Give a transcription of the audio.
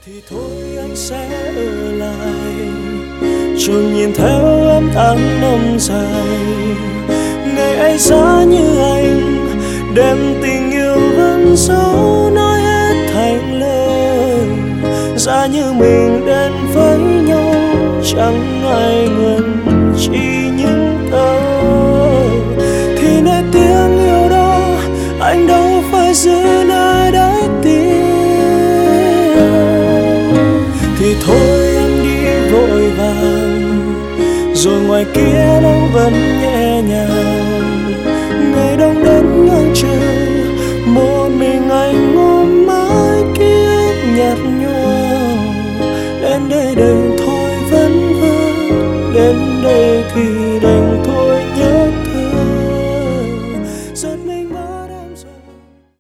thì thôi anh sẽ ở lại, chọn nhìn theo em tháng năm dài. Ngày ấy giá như anh đem tình yêu vẫn dấu nói hết thành lời. Giá như mình đến với nhau chẳng ai ngần chỉ những tơ, thì nơi tiếng yêu đó anh đâu phải giữ nơi đáy tim. Thì thôi em đi vội vàng, rồi ngoài kia nắng vẫn nhẹ nhàng.